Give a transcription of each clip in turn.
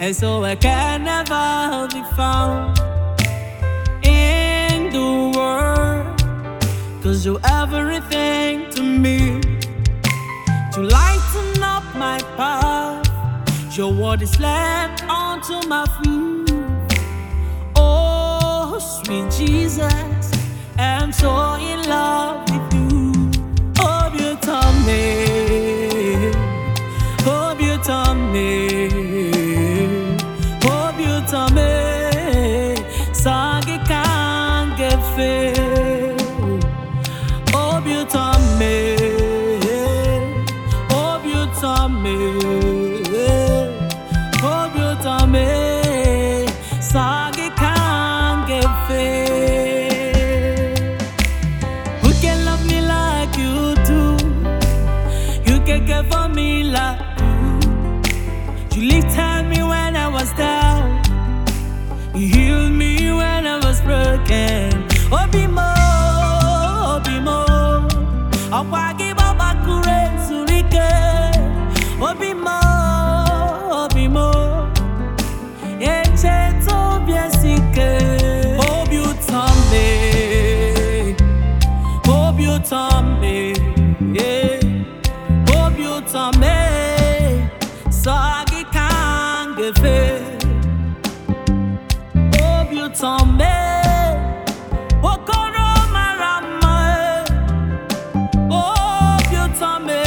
and so I can never be found in the world. 'Cause you're everything to me. To lighten up my path, your word is lamp onto my feet. Oh, sweet Jesus, I'm so in love with you. Hope you tell me, hope you tell me, hope you tell me, Sagi can't get fail. Hope you tell me, hope you tell me, hope you tell me, Sagi can't get fail. Who can love me like you do? You can care for me like you lifted me when I was down. You healed me when I was broken. Obimo, Obimo, Okwagi Baba Kure Surike. Obimo, Obimo, Eche Tobiasike. Hope you tell me, hope you tell me, yeah. Hope you tell me, Sagi can't get fail. Hope you tell me, Okoro Marama. Hope you tell me,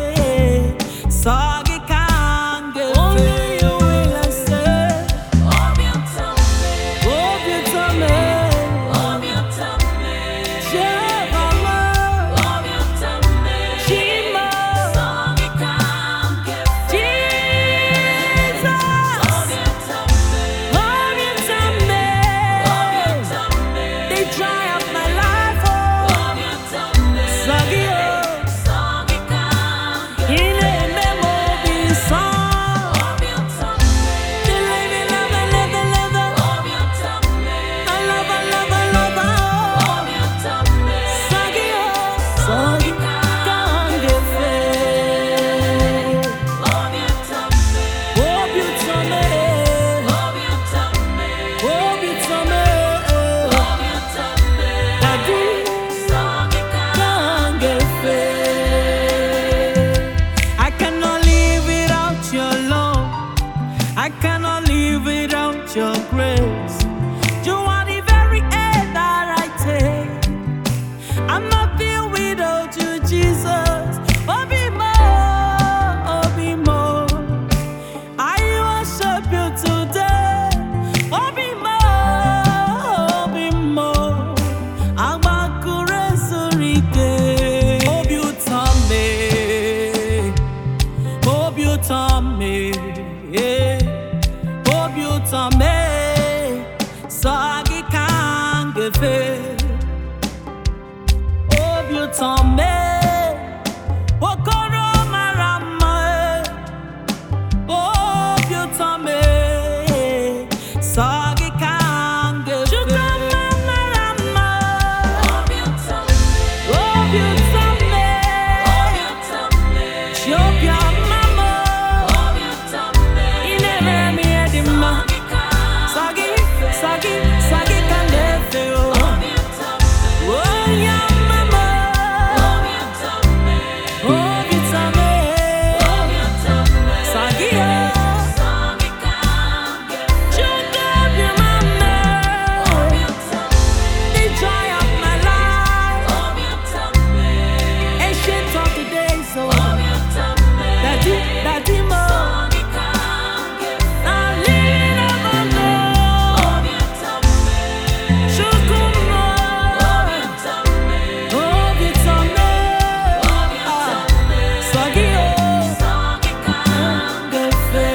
Sagi can't get fail. Only you will I say. Hope you tell me, hope you tell me, hope you tell me, Jehova. Hope you tell me, Shima. Sagi can't get fail. Jesus. Hope you tell me, hope you tell me, hope you tell me, they dry up my life. Hope you tell me, Sagi Sagi can't get fail. In a memory song. Hope you tell me, the living lover, lover, lover. Hope you tell me, I love, I love, I love. Hope you tell me, Sagi Sagi can't get fail. Hope you tell me, hope you tell me, hope you tell me, hope you tell me, hope you tell me, Daddy Sagi can't get fail. I cannot live without your love. I cannot live without your grace. You are the very air that I take. I'm nothing without you, Jesus. Obimo, Obimo, I worship you today. Obimo, Obimo, Amakure Surike. Hope you tell me, hope you tell me, yeah. Hope you tell me, Sagi can't get fail. Hope you tell me, Okoro Marama. Hope you tell me, Sagi can't get fail. Hope you tell me, hope you tell me, hope you tell me, Shopya Mama. Hope you tell me, Ineremi Edima. Sagi, Sagi, Sagi can't get fail. Hope you tell me, oh yeah, Mama. Hope you tell me, hope you tell me, hope you tell me, Sagi, Sagi can't get fail. Sugar, your mama. Hope you tell me, they dry up my life. Hope you tell me, ancient of the days, so hope you tell me, Daddy Mo. Sagi can't get fail. I'm living up on love. Hope you tell me, Shukumo. Hope you tell me, hope you tell me, hope you tell me, Sagi Sagi can't get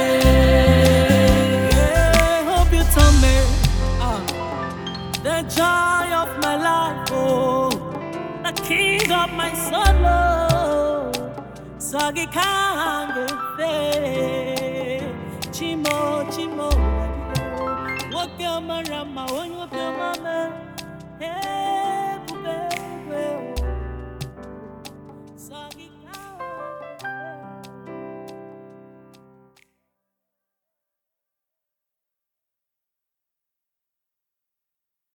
fail. Yeah, hope you tell me, the joy of my life, oh, the king of my soul, Sagi can't get fail. Chimo, Chimo, walk your mama, walk your mama, hey.